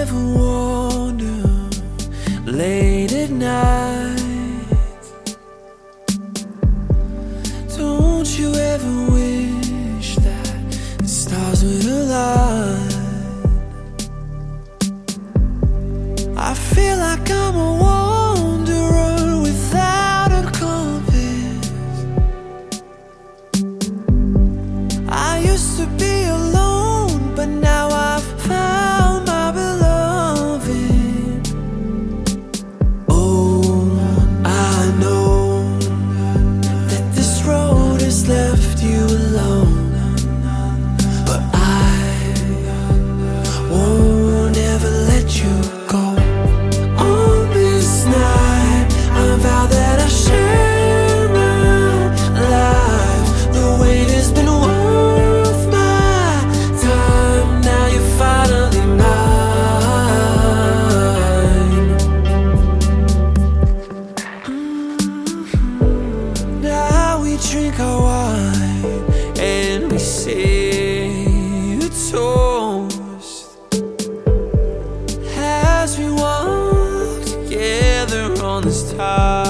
ever wonder late at night? Don't you ever wish that the stars would align? I feel like I'm a wanderer without a compass. I used to be alone, but now I've found my beloved. Oh, I know that this road has left you alone, but I won't ever let you go. On this night, I vow that I share my life. The wait has been worth my time. Now you're finally mine. Now we drink our wine and we say a toast as we walk together on this tide.